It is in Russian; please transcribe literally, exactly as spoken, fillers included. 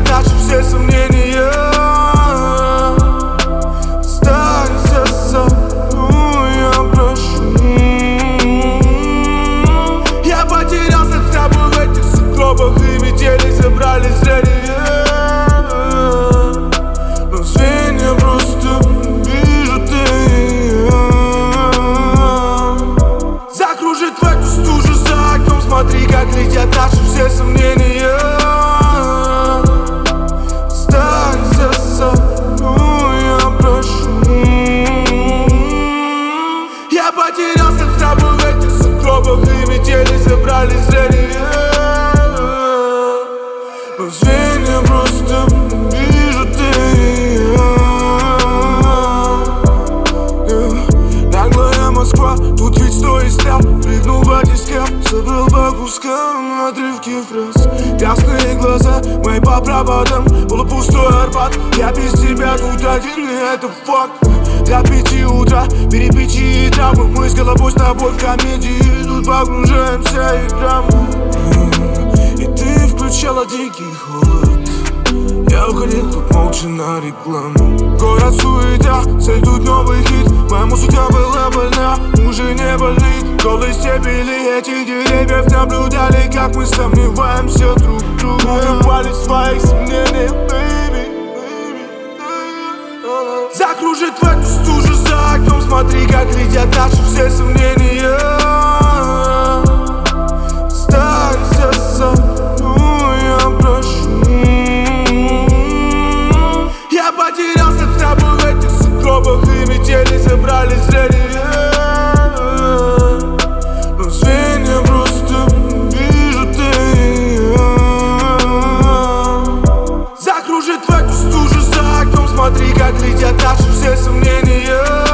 наши все сомнения. Останься со мной, я прошу. Я потерялся с тобой в этих сугробах, и метели забрали зрение. Но звенья просто вижу ты. Закружит в эту стужу за окном, смотри, как летят наши все сомнения. Останься со мной, я прошу. Я потерялся с тобой в этих сугробах, и метели забрали зрение. Но звенья просто вижу ты. Наглая Москва, тут ведь сто и стал. Прыгнул в батискаф, собрал по кускам отрывки фраз. Красные глаза, мои по проводам, полупустой Арбат. Я без тебя тут один, и это факт. До пяти утра, перепечи травмы. Мы с головой с тобой в комедии, тут погружаемся и драму. И ты включала дикий холод, я уходил тут молча на рекламу. Город суета, цель тут новый хит. Моя музыка была больна, уже не болит. Голые стебели этих деревьев наблюдали, как мы сомневаемся друг в друге. Утопали в своих сомнениях, baby. Закружит в эту стужу за окном, смотри, как летят наши все сомнения. Останься со мной, я прошу. Я потерялся с тобой в этих сугробах, и метели забрали зрение. Но звенья просто вижу ты. Закружит в эту стужу за окном, смотри, как летят наши все сомнения.